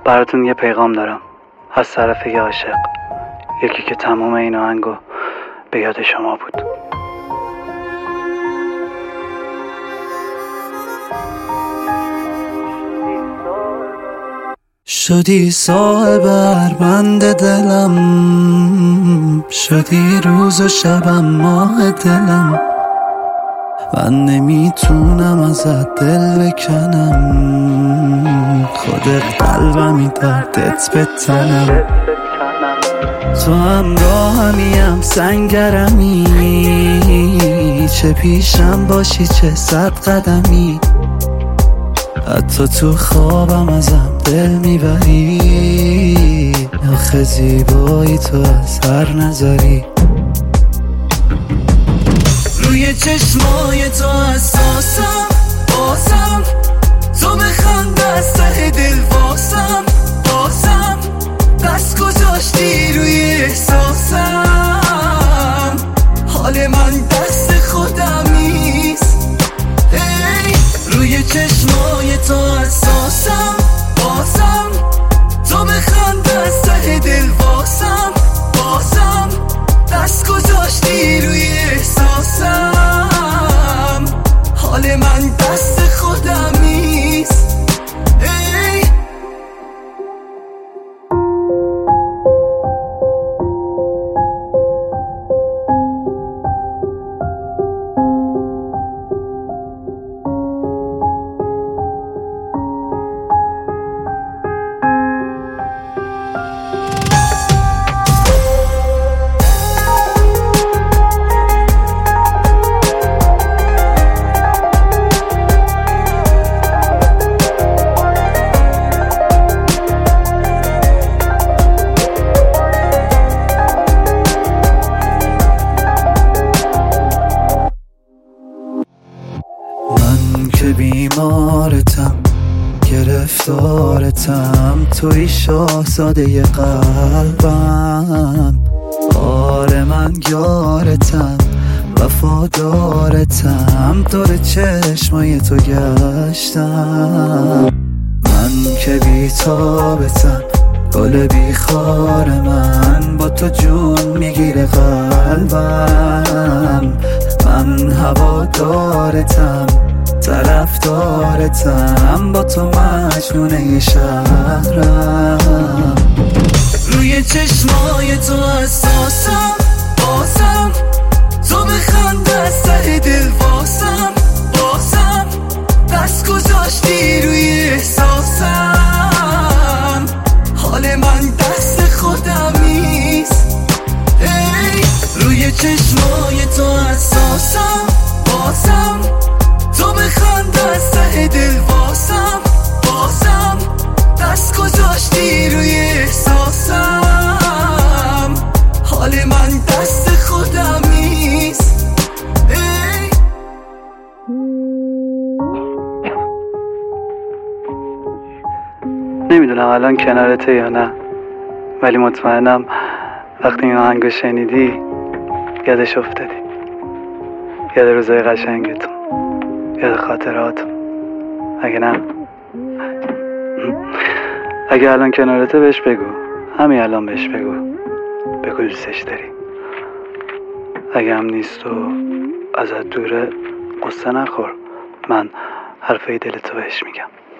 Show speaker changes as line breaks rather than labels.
براتون یه پیغام دارم از طرف یه عاشق، یکی که تمام این آهنگو به یاد شما بود. شدی صاحب هر بند دلم، شدی روز و شبم ماه دلم. من نمیتونم ازت دل بکنم، خودت قلبمی دردت به تنم. تو همراهمی سنگرمی، چه پیشم باشی چه صد قدمی. حتی تو خوابم ازم دل میبری، آخه زیبایی تو از هر نظری. روی چشمای تو حساسم، بازم تو بخند از ته دل واسم. بازم دست گذاشتی روی احساسم، حال من دست خودم نیست. روی چشمای تو حساسم، بازم تو بخند از ته دل واسم. بازم دست گذاشتی روی احساسم، حال من دست خودم نیست. من که بیمارتم، گرفتارتم، توی شاهزاده قلبم. آره من یارتم، وفادارتم، دور چشمای تو گشتم. من که بیتابتم، گل بیخار من، با تو جون میگیره قلبم. من هوادارتم، طرفدارتم، با تو مجنونه شهرم. روی چشمای تو حساسم، بازم تو بخند از ته دل واسم. بازم دست گذاشتی روی احساسم، حال من دست خودم نیست. روی چشمای تو حساسم، بازم تو بخند از ته دل واسم. بازم دست گذاشتی روی احساسم، حال من دست خودم نیست. نمیدونم الان کنارته یا نه، ولی مطمئنم وقتی این آهنگو شنیدی یادش افتادی، یاد روزای قشنگتون، یاد خاطراتون. اگه نه، اگه الان کنارته بهش بگو، همین الان بهش بگو دوستش داری. اگه هم نیست و ازت دوره، قصه نخور، من حرفای دلتو بهش میگم.